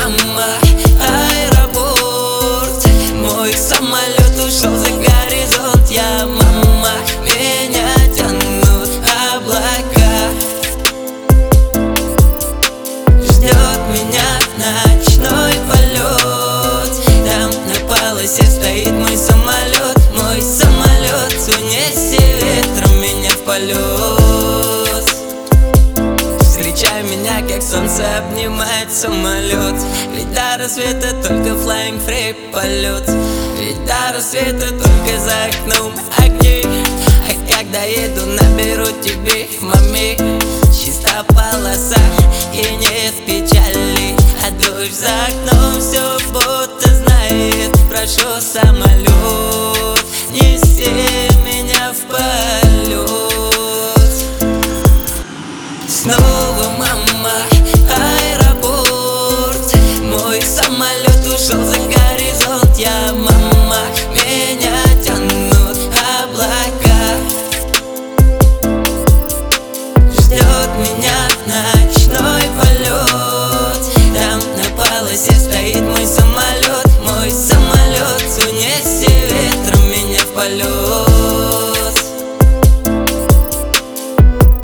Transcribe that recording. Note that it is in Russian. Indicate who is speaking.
Speaker 1: мама, аэропорт. Мой самолет ушел за горизонт. Я мама, меня тянут облака. Ждет меня ночной полет. Там на полосе стоит мой самолет. Мой самолет, унеси ветром меня в полет. Встречай меня, как солнце обнимает самолет. Ведь до рассвета только flying free полет. Ведь до рассвета только за окном огни. А когда еду, наберу тебе, мами. Чиста полоса и нет печали. А дождь за окном все будто знает. Прошу, самолет, неси меня в полет. Снова мама, аэропорт. Мой самолет ушел за горизонт. Я мама, меня тянут облака. Ждет меня ночной полет. Там на полосе стоит мой самолет. Мой самолет, унеси ветром меня в полет.